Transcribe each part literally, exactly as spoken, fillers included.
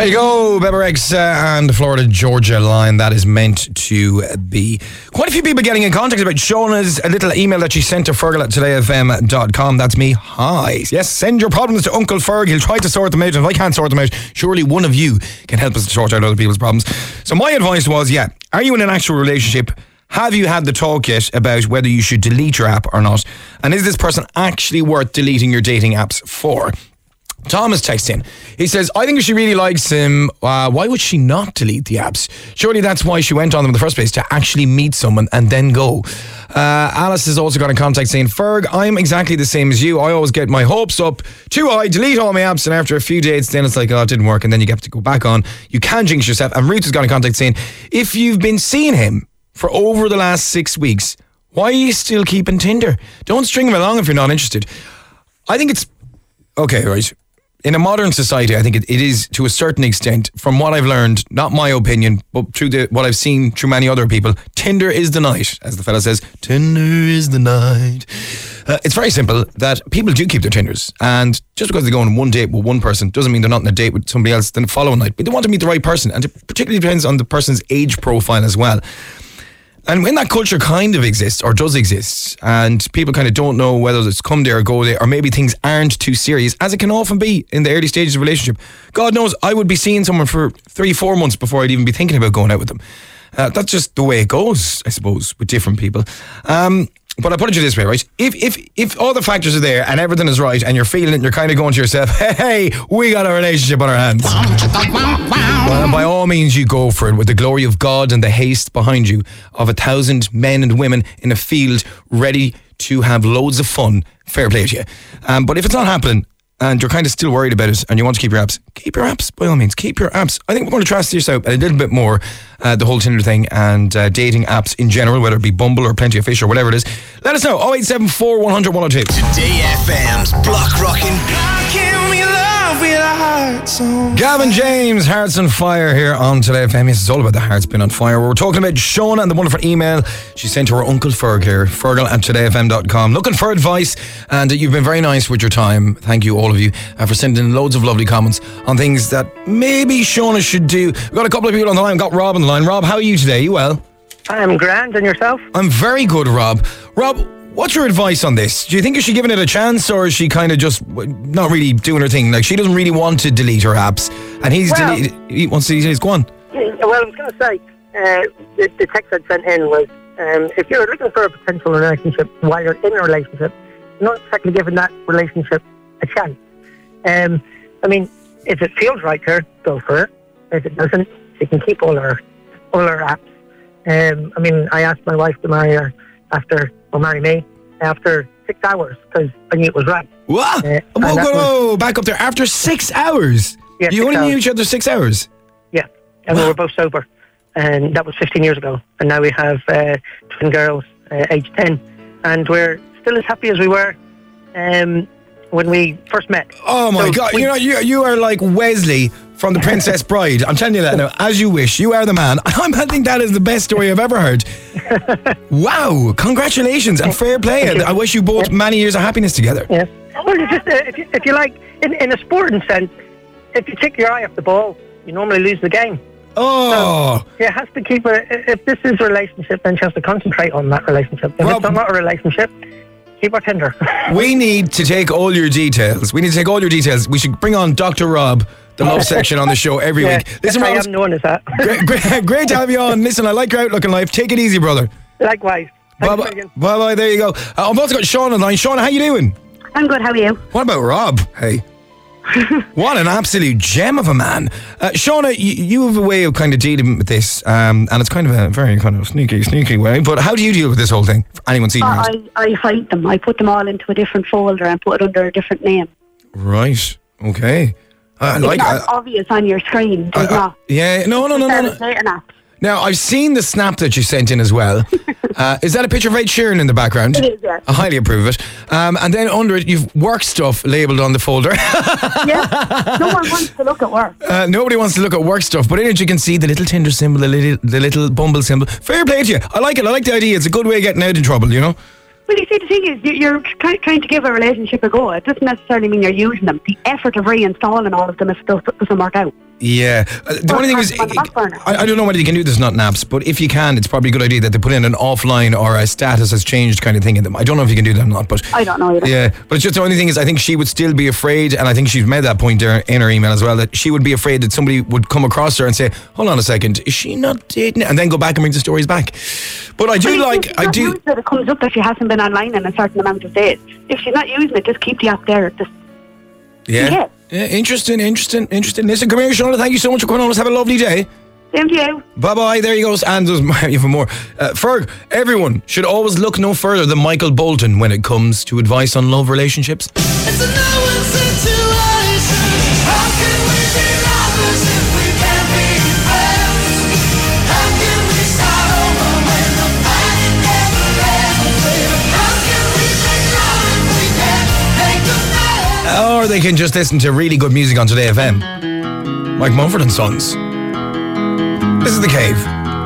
There you go, Beberex uh, and the Florida Georgia line. That is meant to be. Quite a few people getting in contact about Shauna's a little email that she sent to Fergal at today f m dot com. That's me. Hi. Yes, send your problems to Uncle Ferg. He'll try to sort them out. And if I can't sort them out, surely one of you can help us to sort out other people's problems. So my advice was, yeah, are you in an actual relationship? Have you had the talk yet about whether you should delete your app or not? And is this person actually worth deleting your dating apps for? Thomas texts in. He says, I think if she really likes him, uh, why would she not delete the apps? Surely that's why she went on them in the first place, to actually meet someone and then go. Uh, Alice has also got in contact saying, Ferg, I'm exactly the same as you. I always get my hopes up too high, delete all my apps, and after a few dates, then it's like, oh, it didn't work, and then you have to go back on. You can jinx yourself. And Ruth has got in contact saying, if you've been seeing him for over the last six weeks, why are you still keeping Tinder? Don't string him along if you're not interested. I think it's... Okay, right. In a modern society, I think it, it is, to a certain extent, from what I've learned, not my opinion, but through the, what I've seen through many other people, Tinder is the night, as the fella says. Tinder is the night. Uh, it's very simple that people do keep their Tinders, and just because they go on one date with one person doesn't mean they're not on a date with somebody else the following night. But they want to meet the right person, and it particularly depends on the person's age profile as well. And when that culture kind of exists, or does exist, and people kind of don't know whether it's come there or go there, or maybe things aren't too serious, as it can often be in the early stages of a relationship. God knows, I would be seeing someone for three, four months before I'd even be thinking about going out with them. Uh, that's just the way it goes, I suppose, with different people. Um, but I put it to you this way, right? If if if all the factors are there and everything is right and you're feeling it and you're kind of going to yourself, hey, hey, we got a relationship on our hands. Well, by all means, you go for it with the glory of God and the haste behind you of a thousand men and women in a field ready to have loads of fun. Fair play to you. Um, but if it's not happening, and you're kind of still worried about it and you want to keep your apps, keep your apps, by all means, keep your apps. I think we're going to try this out a little bit more, uh, the whole Tinder thing and uh, dating apps in general, whether it be Bumble or Plenty of Fish or whatever it is. Let us know, oh eight seven four, one hundred, one oh two. Today F M's Block Rockin'. Gavin James, Hearts on Fire here on Today F M. Yes, it's all about the hearts being on fire. We're talking about Shauna and the wonderful email she sent to her Uncle Ferg here, Fergal at today f m dot com. Looking for advice, and you've been very nice with your time. Thank you, all of you, uh, for sending in loads of lovely comments on things that maybe Shauna should do. We've got a couple of people on the line. We've got Rob on the line. Rob, how are you today? You well? I'm grand, and yourself? I'm very good, Rob. Rob, what's your advice on this? Do you think is she giving it a chance, or is she kind of just not really doing her thing? Like, she doesn't really want to delete her apps, and he's well, deleted, he wants to delete his. Go on. Well, I was going to say, uh, the, the text I'd sent in was, um, if you're looking for a potential relationship while you're in a relationship, you're not exactly giving that relationship a chance. Um, I mean, if it feels right to her, go for it. If it doesn't, she can keep all her, all her apps. Um, I mean, I asked my wife to marry her after, or marry me, after six hours, because I knew it was right. What? Uh, whoa, whoa, whoa, was, back up there. After six hours? Yeah, you only hours. knew each other six hours? Yeah, and wow. We were both sober. And that was fifteen years ago. And now we have uh, twin girls, uh, age ten. And we're still as happy as we were um, when we first met. Oh my so God, we, you know, you, you are like Wesley from The Princess Bride. I'm telling you that now, as you wish. You are the man. I think that is the best story I've ever heard. Wow, congratulations and fair play. I wish you both yeah. many years of happiness together. Yeah. Well, you just, uh, if, you, if you like, in, in a sporting sense, if you take your eye off the ball, you normally lose the game. Oh. So, yeah, has to keep a, if this is a relationship, then she has to concentrate on that relationship. If Rob, it's not a relationship, keep her Tinder. We need to take all your details. We need to take all your details. We should bring on Doctor Rob, the love section on the show every yeah, week. Listen, I Rob, am known as that. great, great, great to have you on. Listen, I like your outlook in life. Take it easy, brother. Likewise. Bye-bye. Bye-bye. There you go. Uh, I've also got Shauna on the line. Shauna, how you doing? I'm good. How are you? What about Rob? Hey. What an absolute gem of a man. Uh, Shauna, you, you have a way of kind of dealing with this, um, and it's kind of a very kind of sneaky, sneaky way, but how do you deal with this whole thing? For anyone seeing uh, I, I hide them. I put them all into a different folder and put it under a different name. Right. Okay. I it's like not it. obvious on your screen. It's uh, uh, not. Yeah, no, no, no, no. no. no. Now, I've seen the snap that you sent in as well. Uh, is that a picture of Ed Sheeran in the background? It is, yeah. I highly approve it. Um, and then under it, you've work stuff labelled on the folder. Yeah, no one wants to look at work. Uh, nobody wants to look at work stuff, but in it you can see the little Tinder symbol, the little, the little Bumble symbol. Fair play to you. I like it. I like the idea. It's a good way of getting out of trouble, you know? Well, you see, the thing is, you're try- trying to give a relationship a go. It doesn't necessarily mean you're using them. The effort of reinstalling all of them if it doesn't work out. Yeah. Uh, the Or only thing is, on the back burner. I, I don't know whether you can do this, not naps, but if you can, it's probably a good idea that they put in an offline or a status has changed kind of thing in them. I don't know if you can do that or not, but I don't know either. yeah. But it's just the only thing is, I think she would still be afraid, and I think she's made that point there in her email as well, that she would be afraid that somebody would come across her and say, "Hold on a second, is she not dating?" And then go back and bring the stories back. But I do Well, like, if I she's do. not using it, it comes up that she hasn't been online in a certain amount of days. If she's not using it, just keep the app there. Just Yeah. Yeah. Yeah, interesting, interesting, interesting. Listen, come here, Shona. Thank you so much for coming on. Let's have a lovely day. same to you. Bye bye. There he goes. And there's even more. Uh, Ferg, everyone should always look no further than Michael Bolton when it comes to advice on love relationships. It's a no-win situation. How can we be lovers if we can't be friends? How can we start over when the fight never ends? How can we make love if we can't make the best? Or they can just listen to really good music on Today F M. Like Mumford and Sons. This is The Cave.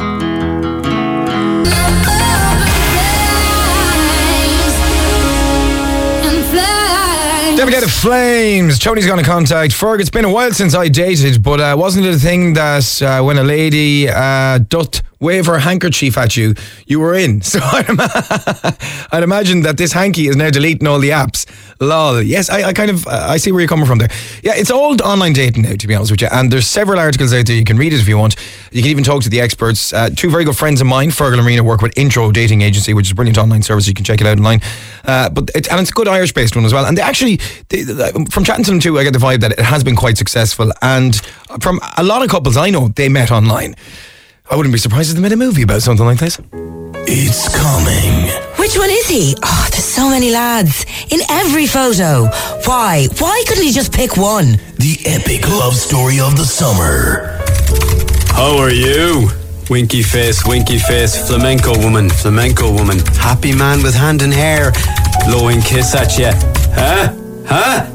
Devastated Flames. Tony's going to contact Ferg. It's been a while since I dated, but uh, wasn't it a thing that uh, when a lady uh, doth wave her handkerchief at you, you were in? So I'd, ima- I'd imagine that this hanky is now deleting all the apps. Lol. Yes, I, I kind of, uh, I see where you're coming from there. Yeah, it's old online dating now, to be honest with you. And there's several articles out there. You can read it if you want. You can even talk to the experts. Uh, two very good friends of mine, Fergal and Rena, work with Intro Dating Agency, which is a brilliant online service. You can check it out online. Uh, but it, and it's a good Irish-based one as well. And they actually, they, they, from chatting to them too, I get the vibe that it has been quite successful. And from a lot of couples I know, they met online. I wouldn't be surprised if they made a movie about something like this. It's coming. Which one is he? Oh, there's so many lads. In every photo. Why? Why couldn't he just pick one? The epic love story of the summer. How are you? Winky face, winky face, flamenco woman, flamenco woman. Happy man with hand and hair. Blowing kiss at you. Huh? Huh?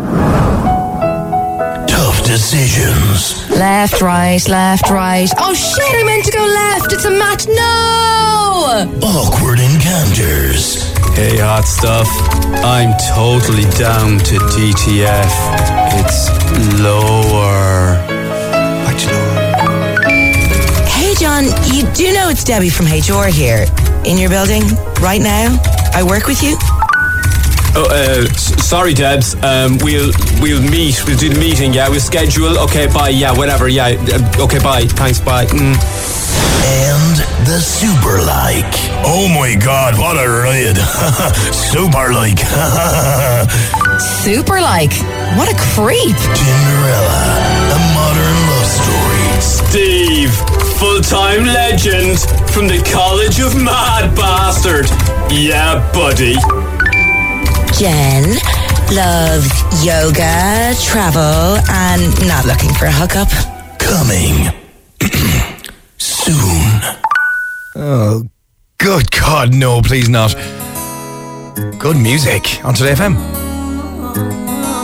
Tough decisions. Left, right, left, right. Oh shit, I meant to go left. It's a match. No! Awkward encounters. Hey, hot stuff. I'm totally down to D T F. It's lower. Much lower. Hey John, you do know it's Debbie from H R here. In your building, right now. I work with you. Oh, uh, s- sorry, Debs. Um, we'll we'll meet. We'll do the meeting. Yeah, we'll schedule. Okay, bye. Yeah, whatever. Yeah. Uh, okay, bye. Thanks. Bye. Mm. And the super like. Oh my god, what a ride. Super like. Super like. What a creep. Tinderella, a modern love story. Steve, full-time legend from the College of Mad Bastard. Yeah, buddy. Jen loves yoga, travel, and not looking for a hookup. Coming soon. Oh, good God, no, please not. Good music on Today F M.